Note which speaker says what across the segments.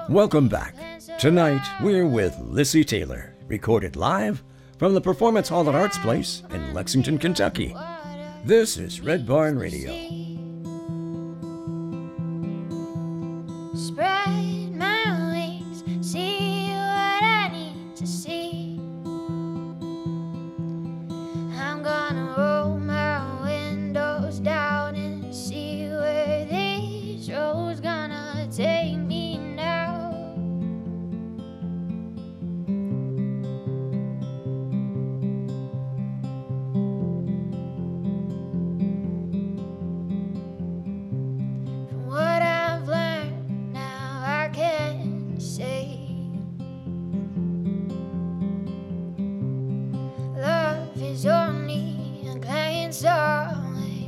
Speaker 1: Welcome back. Tonight, we're with Lissy Taylor, recorded live from the Performance Hall at Arts Place in Lexington, Kentucky. This is Red Barn Radio.
Speaker 2: Spread my wings, see what I need to see. I'm gonna roll my windows down and see where this road's gonna take me now. From what I've learned now, I can say love is only a glance away.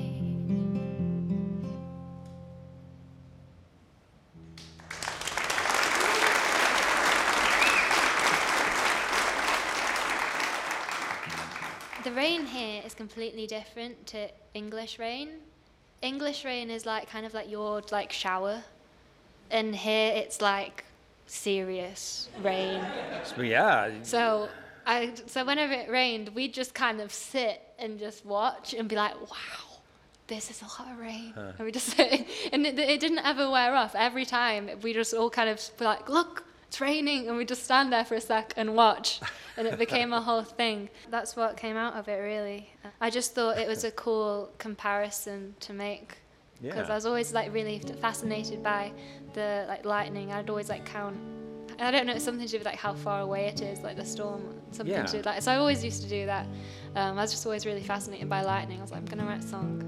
Speaker 3: The rain here is completely different to English rain. English rain is like kind of like your like shower, and here it's like serious rain.
Speaker 4: Yeah.
Speaker 3: So whenever it rained, we'd just kind of sit and just watch and be like, wow, this is a lot of rain. And we just sit, and it didn't ever wear off. Every time we just all kind of be like, look, it's raining, and we just stand there for a sec and watch, and it became a whole thing. That's what came out of it, really. I just thought it was a cool comparison to make, because I was always like really fascinated by the like lightning. I'd always like count. I don't know, it's something to do with like how far away it is, like the storm, something to do with that. So I always used to do that. I was just always really fascinated by lightning. I was like, I'm gonna write a song.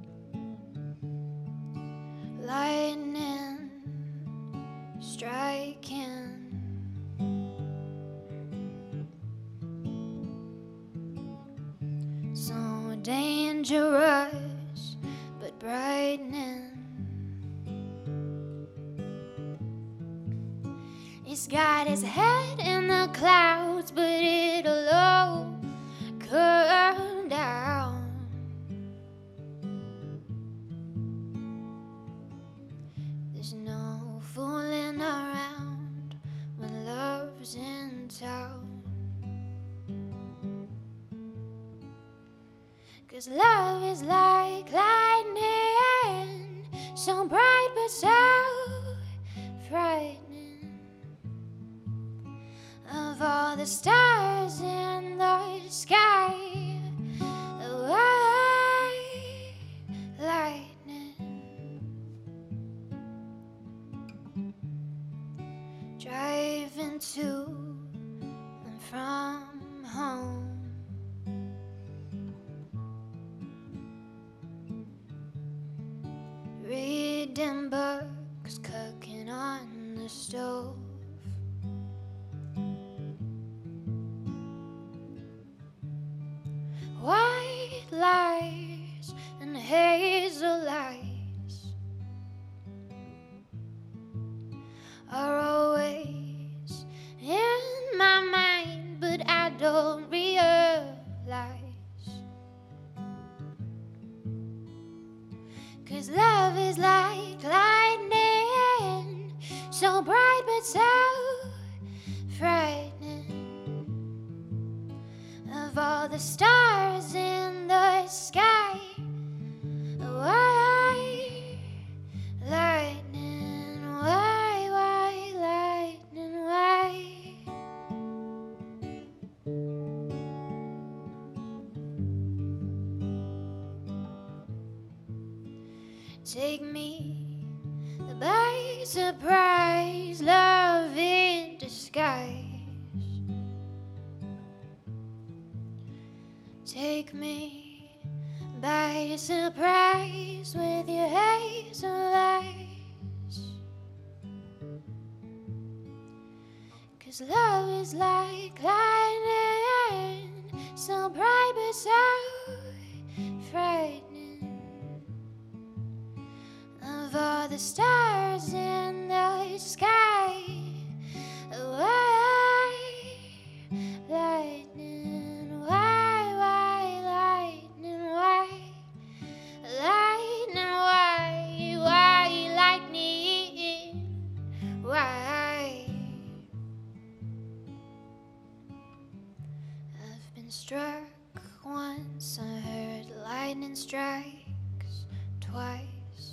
Speaker 2: Lightning striking, so dangerous but brightening. He's got his head in the clouds, but it'll all come down. There's no fooling around when love's in town. 'Cause love is like lightning, so bright but so frightening. Of all the stars in the sky, the white lightning. Driving to and from home, reading books, cooking on the stove. White lies and hazel lights are always in my mind, but I don't realize. 'Cause love is like lightning, so bright but so frightening. Of all the stars in the sky, white lightning, white lightning, white. Take me by surprise, love in disguise. Take me by surprise with your hazel eyes. 'Cause love is like lightning, so bright but so frightening. Of all the stars in the sky, white lightning, white lightning, white lightning, white lightning, white. struck once, I heard lightning strikes twice.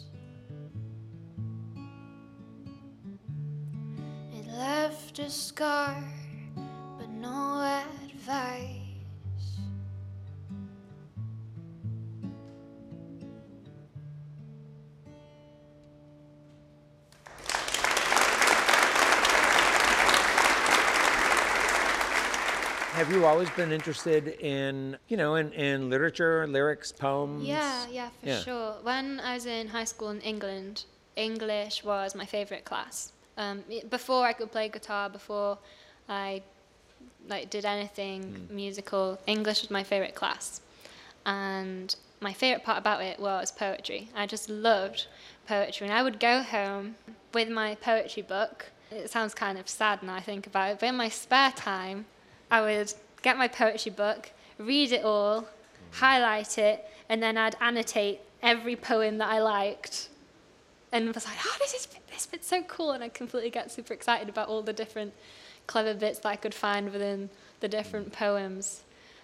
Speaker 2: It left a scar, but no advice.
Speaker 4: Have you always been interested in, in literature, lyrics, poems?
Speaker 3: Yeah, for sure. When I was in high school in England, English was my favorite class. Before I could play guitar, before I did anything musical, English was my favorite class. And my favorite part about it was poetry. I just loved poetry, and I would go home with my poetry book. It sounds kind of sad now I think about it, but in my spare time, I would get my poetry book, read it all, highlight it, and then I'd annotate every poem that I liked. And was like, oh, this bit's so cool. And I'd completely get super excited about all the different clever bits that I could find within the different poems.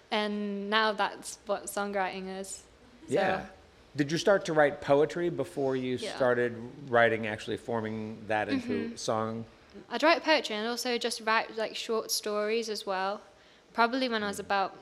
Speaker 3: And now that's what songwriting is.
Speaker 4: Yeah.
Speaker 3: So,
Speaker 4: did you start to write poetry before you started writing, actually forming that into song?
Speaker 3: I'd write poetry and also just write like short stories as well. Probably when I was about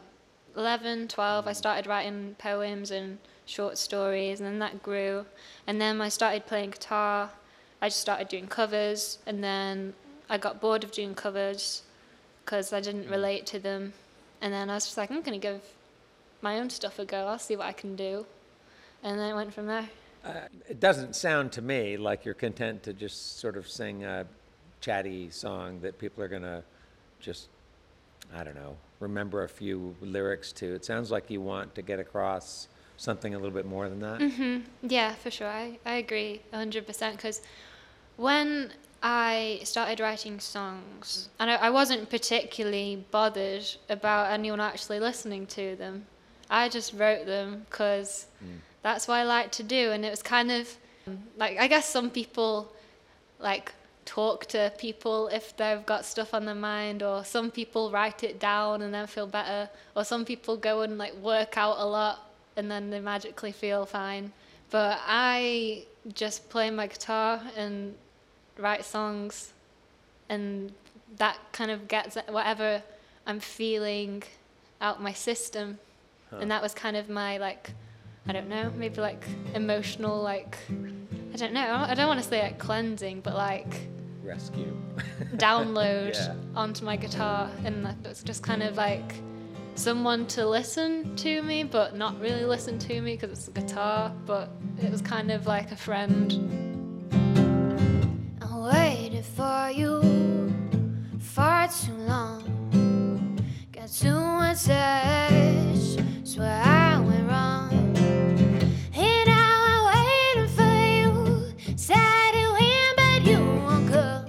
Speaker 3: 11, 12, I started writing poems and short stories, and then that grew. And then I started playing guitar. I just started doing covers, and then I got bored of doing covers because I didn't relate to them. And then I was just like, I'm going to give my own stuff a go. I'll see what I can do. And then it went from there.
Speaker 4: It doesn't sound to me like you're content to just sort of sing a chatty song that people are going to just, I don't know, remember a few lyrics to. It sounds like you want to get across something a little bit more than that.
Speaker 3: Yeah, for sure. I agree 100%, because when I started writing songs, and I wasn't particularly bothered about anyone actually listening to them. I just wrote them because that's what I like to do. And it was kind of like, I guess some people like talk to people if they've got stuff on their mind, or some people write it down and then feel better, or some people go and like work out a lot and then they magically feel fine. But I just play my guitar and write songs, and that kind of gets whatever I'm feeling out my system. And that was kind of my, like, I don't know, maybe like emotional, like, I don't know, I don't want to say like cleansing, but like
Speaker 4: Rescue.
Speaker 3: download
Speaker 4: Yeah.
Speaker 3: onto my guitar. And that was just kind of like someone to listen to me, but not really listen to me because it's a guitar, but it was kind of like a friend.
Speaker 2: I waited for you far too long. Got too much touch, swear I went wrong. And now I'm waiting for you, sad to win, but you won't come.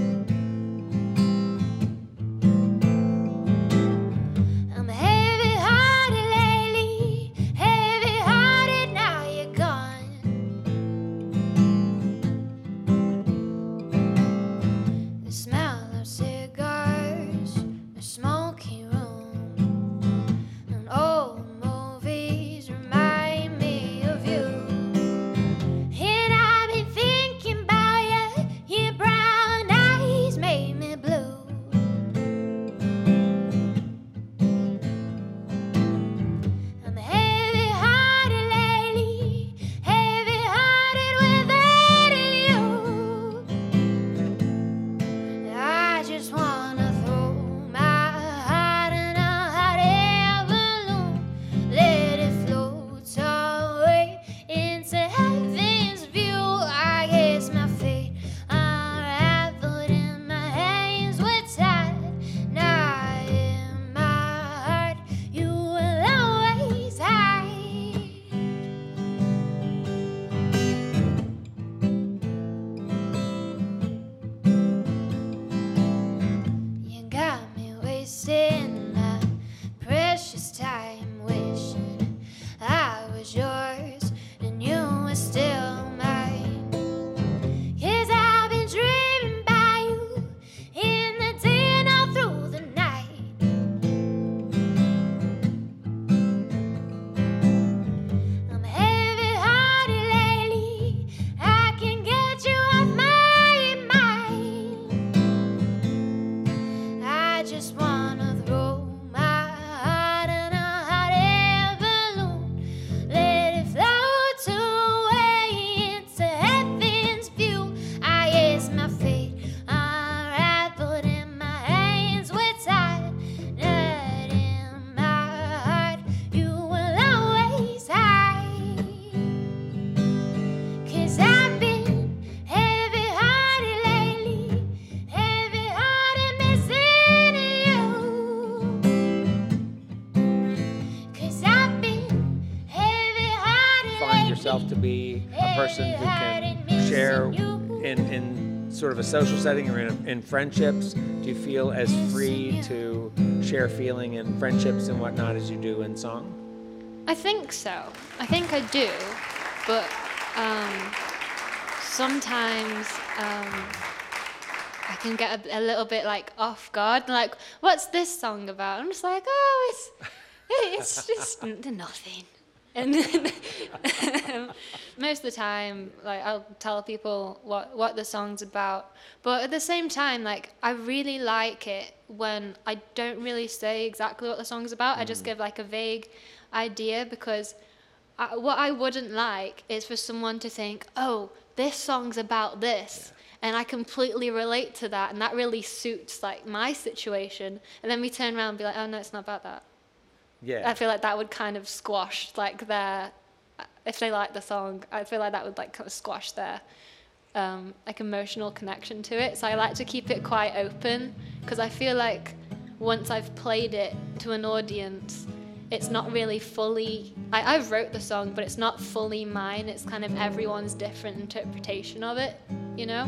Speaker 2: I'm heavy-hearted lately, heavy-hearted now you're gone. The smell of cigars, a smoky room, an old movie
Speaker 4: be a person who can share in sort of a social setting or in friendships? Do you feel as free to share feeling in friendships and whatnot as you do in song?
Speaker 3: I think so. I think I do, but sometimes I can get a little bit like off guard. Like, what's this song about? I'm just like, oh, it's just nothing. And then most of the time, like, I'll tell people what the song's about. But at the same time, like, I really like it when I don't really say exactly what the song's about. I just give like a vague idea, because what I wouldn't like is for someone to think, oh, this song's about this. Yeah. And I completely relate to that, and that really suits like my situation. And then we turn around and be like, oh no, it's not about that.
Speaker 4: Yeah.
Speaker 3: I feel like that would kind of squash like if they like the song, I feel like that would like kind of squash their like emotional connection to it. So I like to keep it quite open, because I feel like once I've played it to an audience, it's not really fully, I wrote the song, but it's not fully mine. It's kind of everyone's different interpretation of it, you know?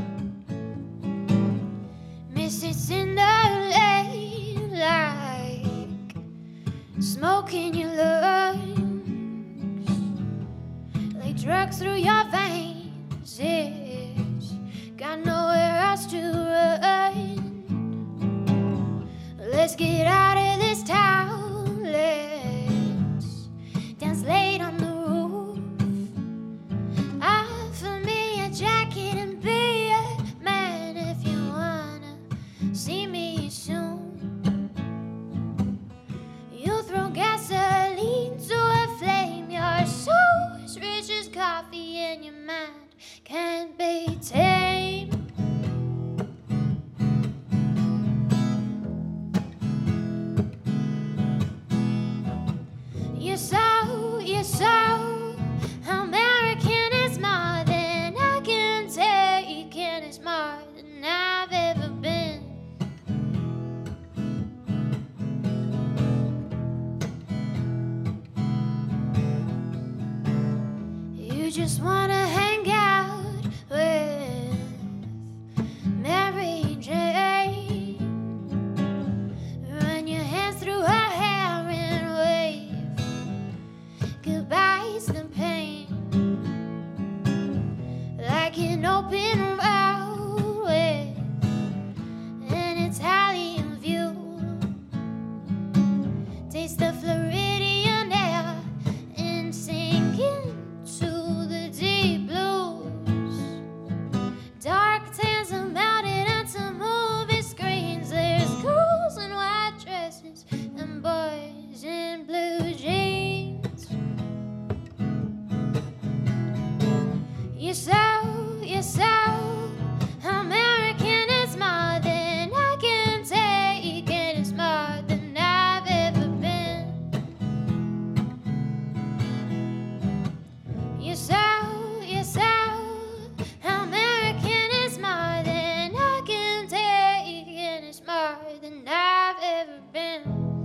Speaker 2: Misses in the lane, like smoke in your lungs, like drugs through your veins. It's got nowhere else to run. Let's get out of this town. Let's dance late on the roof. Offer me a jacket and be a man if you wanna see me soon. You throw gasoline to a flame. Your soul as rich as coffee, and your mind can't be tamed. You're so American. It's more than I can take, and it's more than I've ever been. You just wanna hang out with Mary Jane, run your hands through her hair and wave goodbyes to pain, like an open road with an Italian view. Taste the Floridian air and sink into the deep blues. Dark tans are mounted onto movie screens. There's girls in white dresses and boys in blue jeans. You're so American. It's more than I can take, and it's more than I've ever been. You're so American. It's more than I can take, and it's more than I've ever been.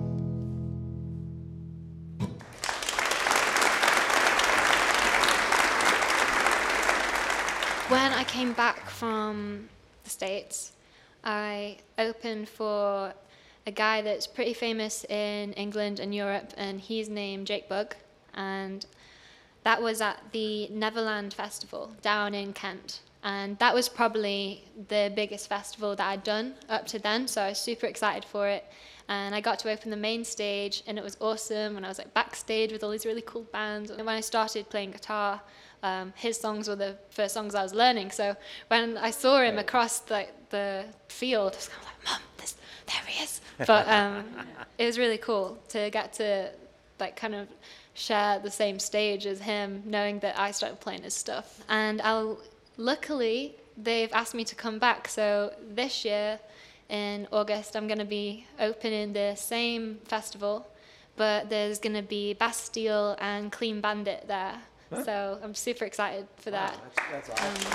Speaker 3: When I came back from the States, I opened for a guy that's pretty famous in England and Europe, and he's named Jake Bugg, and that was at the Neverland Festival down in Kent. And that was probably the biggest festival that I'd done up to then, so I was super excited for it. And I got to open the main stage, and it was awesome, and I was like backstage with all these really cool bands. And when I started playing guitar, his songs were the first songs I was learning. So when I saw him across the field, I was kind of like, Mum, there he is. But it was really cool to get to like kind of share the same stage as him, knowing that I started playing his stuff. And luckily, they've asked me to come back. So this year, in August, I'm going to be opening the same festival, but there's going to be Bastille and Clean Bandit there. Huh? So I'm super excited for that.
Speaker 4: That's awesome.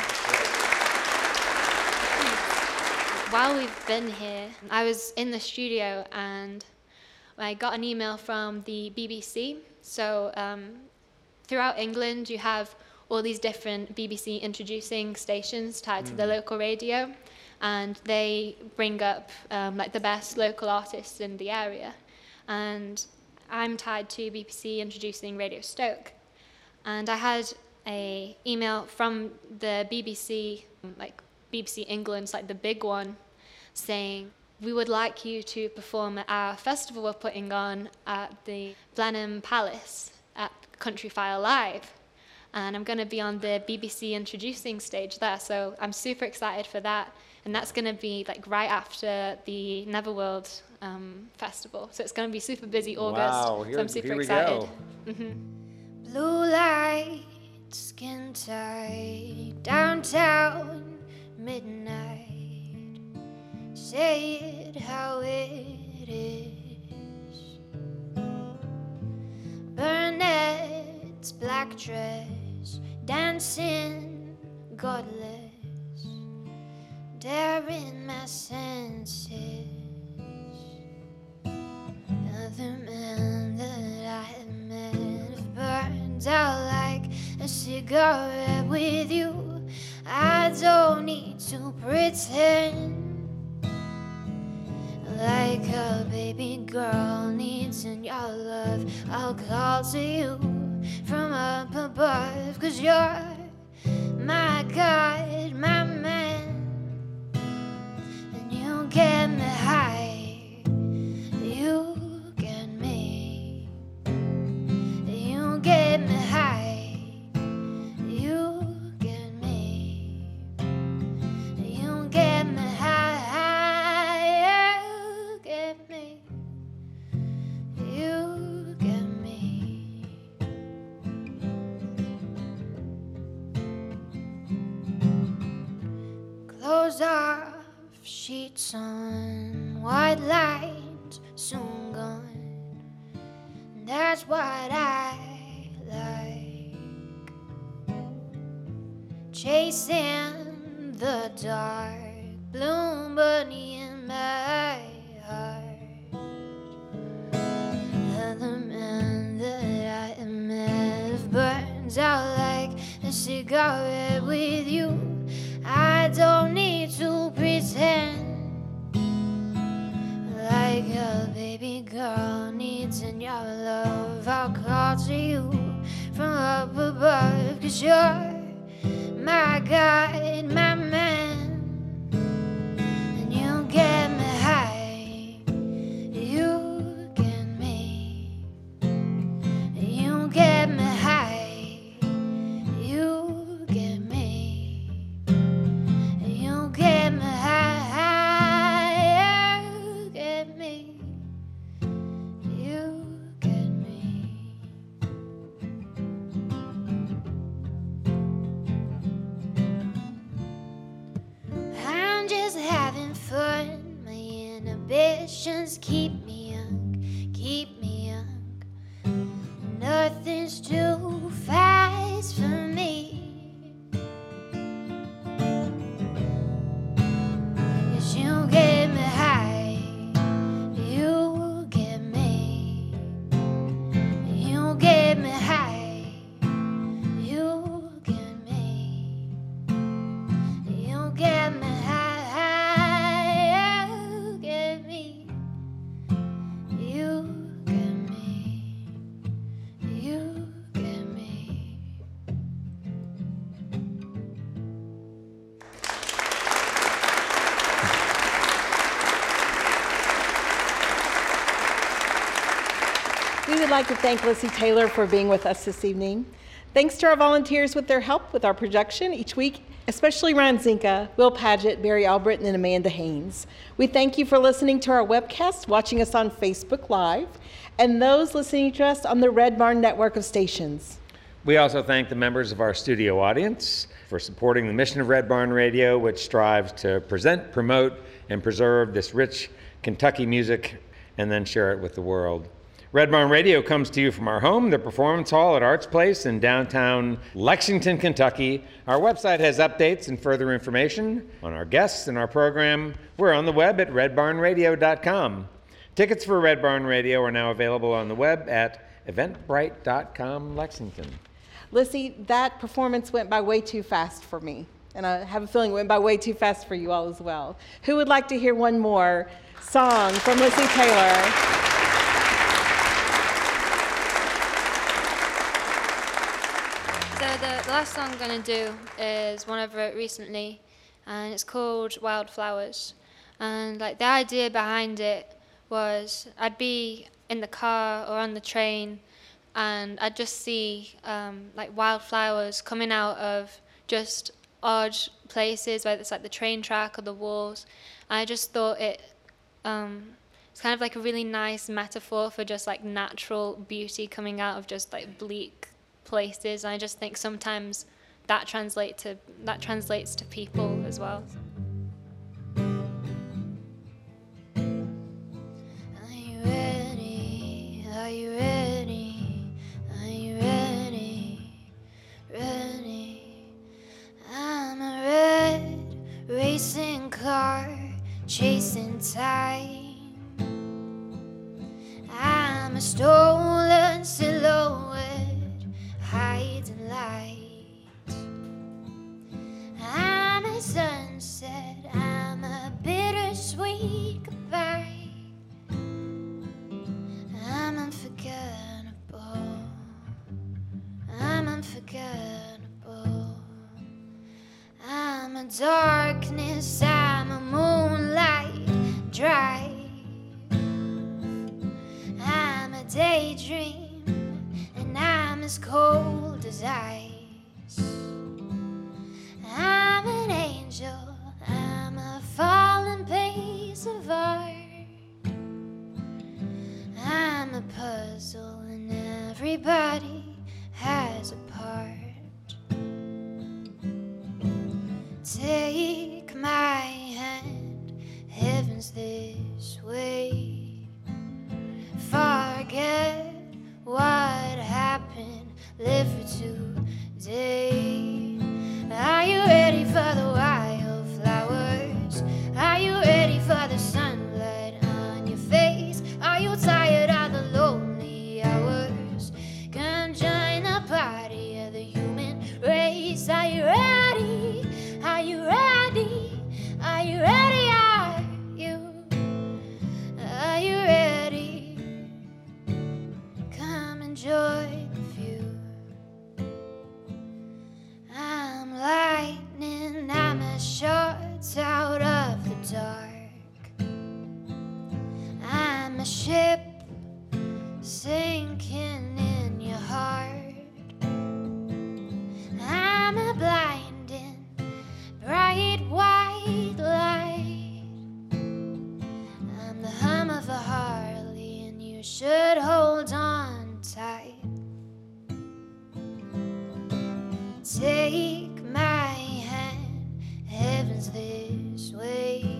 Speaker 3: While we've been here, I was in the studio and I got an email from the BBC. So throughout England, you have all these different BBC introducing stations tied to the local radio, and they bring up like the best local artists in the area. And I'm tied to BBC introducing Radio Stoke, and I had a email from the BBC, like BBC England's like the big one, saying, we would like you to perform at our festival we're putting on at the Blenheim Palace at Countryfile Live. And I'm going to be on the BBC introducing stage there, so I'm super excited for that. And that's going to be like right after the Neverworld festival. So it's going to be super busy August.
Speaker 4: Wow,
Speaker 3: so I'm super
Speaker 4: here we
Speaker 3: excited.
Speaker 4: go.
Speaker 2: Blue lights, skin tight, downtown, midnight. Say it how it is. Burnett's black dress, dancing godless, daring my senses. Other men that I have met burns out like a cigarette with you. I don't need to pretend like a baby girl needs in your love. I'll call to you from up above, 'cause you're my God, my man. And you get me high, you get me. You get me high, you get me. You get me high, you get me. You get me. Clothes off, sheets on, white lines soon gone. That's what I like. Chasing the dark, bloom bunny in my heart. Other men that I met burns out like a cigarette with you. I don't need to pretend like a baby girl needs in your love. I'll call to you from up above, 'cause you're my God, my man. And you get me high, you get me. You get me high, you get me. You get me high, you get me. You get me. I'm just having fun. My inhibitions keep me young, keep me young. Nothing's too fast for me. 'Cause you get me high, you get me. You get me high, you get me. You get me high, you get me. You get me. You get me.
Speaker 5: We would like to thank Lissy Taylor for being with us this evening. Thanks to our volunteers with their help with our production each week, especially Ryan Zinka, Will Paget, Barry Albritton, and Amanda Haynes. We thank you for listening to our webcast, watching us on Facebook Live, and those listening to us on the Red Barn network of stations.
Speaker 4: We also thank the members of our studio audience for supporting the mission of Red Barn Radio, which strives to present, promote, and preserve this rich Kentucky music and then share it with the world. Red Barn Radio comes to you from our home, the Performance Hall at Arts Place in downtown Lexington, Kentucky. Our website has updates and further information on our guests and our program. We're on the web at redbarnradio.com. Tickets for Red Barn Radio are now available on the web at eventbrite.com Lexington.
Speaker 5: Lissy, that performance went by way too fast for me, and I have a feeling it went by way too fast for you all as well. Who would like to hear one more song from Lissy Taylor?
Speaker 3: So the last song I'm going to do is one I've wrote recently, and it's called Wildflowers. And like the idea behind it was I'd be in the car or on the train, and I'd just see like wildflowers coming out of just odd places, whether it's like the train track or the walls. And I just thought it's kind of like a really nice metaphor for just like natural beauty coming out of just like bleak places. And I just think sometimes that translates to people as well.
Speaker 2: Are you ready? Are you ready? Are you ready? Ready? I'm a red racing car chasing time. I'm a stolen silhouette hiding light. I'm a sunset, I'm a bittersweet goodbye. I'm unforgettable, I'm unforgettable. I'm a darkness, I'm a moonlight drive. I'm a daydream, and I'm as cold as ice. I'm an angel, I'm a fallen piece of art. I'm a puzzle, and everybody has a part. Take my hand, heaven's this way. Forget what happened, live for today. Are you ready for the wildflowers? Are you ready for the sunlight on your face? Are you tired of the lonely hours? Come join the party of the human race. Are you ready? Are you ready? Are you ready? Are you ready? Come enjoy the view. I'm lightning, I'm a shot out of the dark. I'm a ship sinking in your heart. I'm a blinding, bright white light. I'm the hum of a Harley, and you should hold on tight. Take my hand, heaven's this way.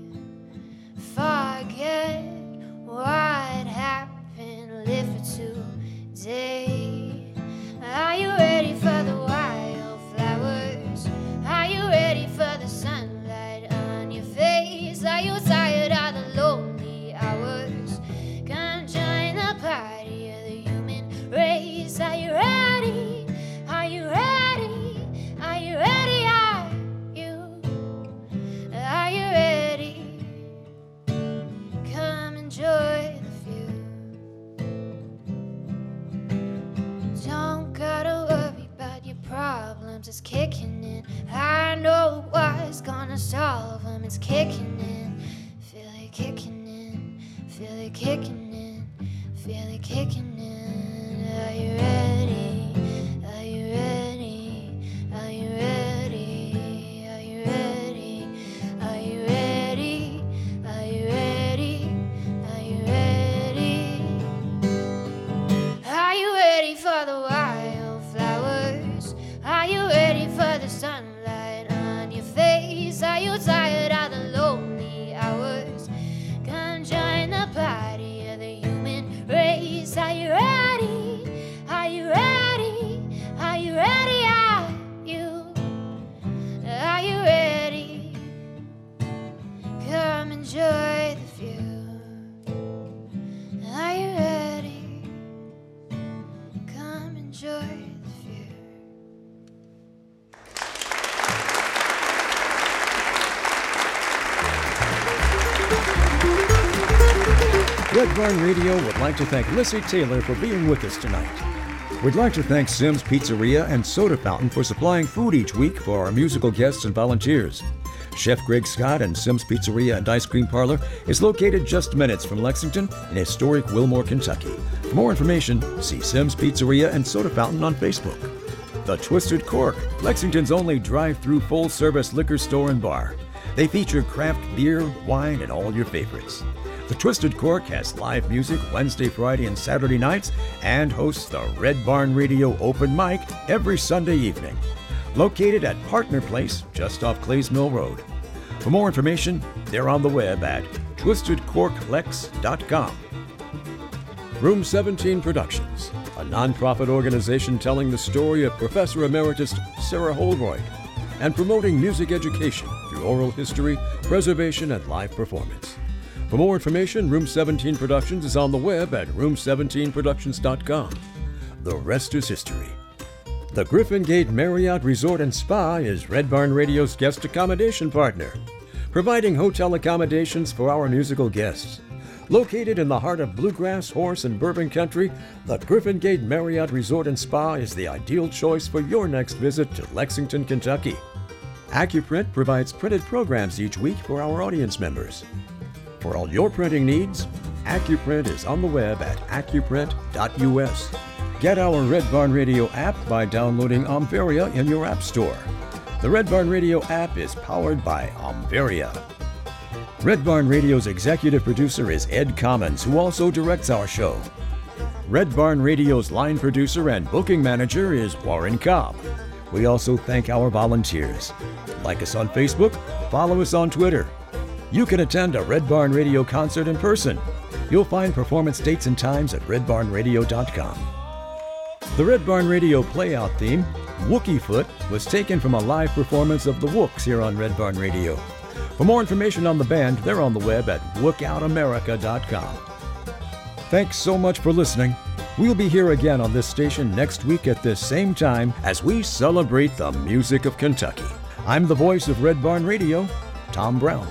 Speaker 2: Forget what happened, live for today. Are you ready for the wildflowers? Are you ready for the sunlight on your face? Are you tired of the lonely hours? Come join the party of the human race. Are you ready? Are you ready? Are you ready? Are you ready? Come enjoy the view. Don't gotta worry about your problems, it's kicking in. I know what's gonna solve them, it's kicking in. Feel it kicking in, feel it kicking in, feel it kicking in. Are you ready? Are you ready? Are you ready? Are you ready? Are you ready? Are you ready? Are you ready? Are you ready for the wildflowers? Are you ready for the sunlight on your face? Are you tired of the lonely hours? Come join the party of the human race. Are you ready? Are you ready? Are you ready? Are you ready? Come enjoy the view. Are you ready? Come enjoy the view.
Speaker 1: Red Barn Radio would like to thank Lissy Taylor for being with us tonight. We'd like to thank Simms Pizzeria and Soda Fountain for supplying food each week for our musical guests and volunteers. Chef Greg Scott and Simms Pizzeria and Ice Cream Parlor is located just minutes from Lexington in historic Wilmore, Kentucky. For more information, see Simms Pizzeria and Soda Fountain on Facebook. The Twisted Cork, Lexington's only drive-through full-service liquor store and bar. They feature craft beer, wine, and all your favorites. The Twisted Cork has live music Wednesday, Friday, and Saturday nights and hosts the Red Barn Radio Open Mic every Sunday evening. Located at Partner Place, just off Clays Mill Road. For more information, they're on the web at twistedcorklex.com. Room 17 Productions, a nonprofit organization telling the story of Professor Emeritus Sarah Holroyd and promoting music education through oral history, preservation, and live performance. For more information, Room 17 Productions is on the web at room17productions.com. The rest is history. The Griffin Gate Marriott Resort and Spa is Red Barn Radio's guest accommodation partner, providing hotel accommodations for our musical guests. Located in the heart of bluegrass, horse, and bourbon country, the Griffin Gate Marriott Resort and Spa is the ideal choice for your next visit to Lexington, Kentucky. AccuPrint provides printed programs each week for our audience members. For all your printing needs, AccuPrint is on the web at accuprint.us. Get our Red Barn Radio app by downloading Omvaria in your app store. The Red Barn Radio app is powered by Omvaria. Red Barn Radio's executive producer is Ed Commons, who also directs our show. Red Barn Radio's line producer and booking manager is Warren Cobb. We also thank our volunteers. Like us on Facebook, follow us on Twitter. You can attend a Red Barn Radio concert in person. You'll find performance dates and times at redbarnradio.com. The Red Barn Radio playout theme, Wookie Foot, was taken from a live performance of the Wooks here on Red Barn Radio. For more information on the band, they're on the web at wookoutamerica.com. Thanks so much for listening. We'll be here again on this station next week at this same time as we celebrate the music of Kentucky. I'm the voice of Red Barn Radio, Tom Brown.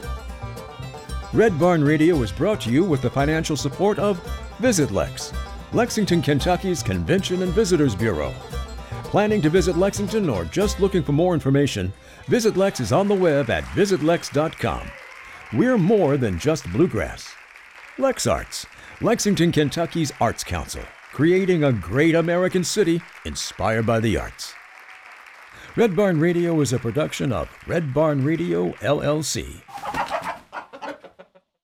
Speaker 1: Red Barn Radio is brought to you with the financial support of Visit Lex, Lexington, Kentucky's Convention and Visitors Bureau. Planning to visit Lexington or just looking for more information, Visit Lex is on the web at visitlex.com. We're more than just bluegrass. Lex Arts, Lexington, Kentucky's Arts Council, creating a great American city inspired by the arts. Red Barn Radio is a production of Red Barn Radio, LLC.